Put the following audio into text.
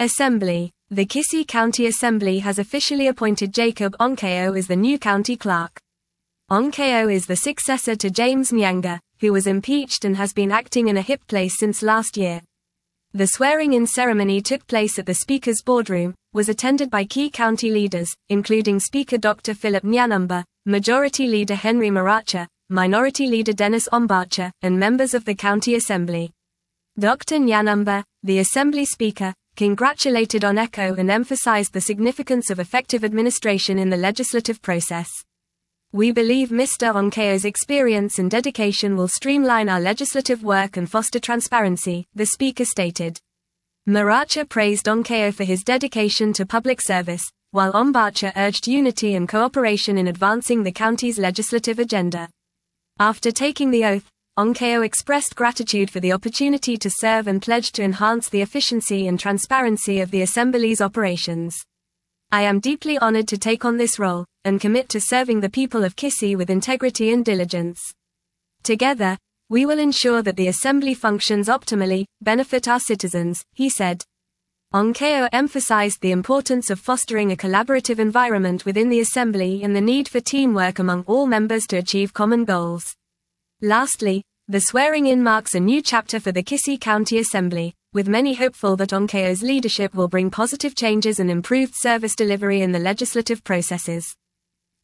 Assembly. The Kisii County Assembly has officially appointed Jacob Onkeo as the new county clerk. Onkeo is the successor to James Nyanga, who was impeached and has been acting in a hip place since last year. The swearing-in ceremony took place at the Speaker's boardroom, was attended by key county leaders, including Speaker Dr. Philip Nyanumba, Majority Leader Henry Maracha, Minority Leader Dennis Ombacha, and members of the County Assembly. Dr. Nyanumba, the Assembly Speaker, congratulated Onkeo and emphasized the significance of effective administration in the legislative process. We believe Mr. Onkeo's experience and dedication will streamline our legislative work and foster transparency, the Speaker stated. Maracha praised Onkeo for his dedication to public service, while Ombacha urged unity and cooperation in advancing the county's legislative agenda. After taking the oath, Onkeo expressed gratitude for the opportunity to serve and pledged to enhance the efficiency and transparency of the Assembly's operations. I am deeply honored to take on this role, and commit to serving the people of Kisii with integrity and diligence. Together, we will ensure that the Assembly functions optimally, benefit our citizens, he said. Onkeo emphasized the importance of fostering a collaborative environment within the Assembly and the need for teamwork among all members to achieve common goals. Lastly, the swearing-in marks a new chapter for the Kisii County Assembly, with many hopeful that Onkeo's leadership will bring positive changes and improved service delivery in the legislative processes.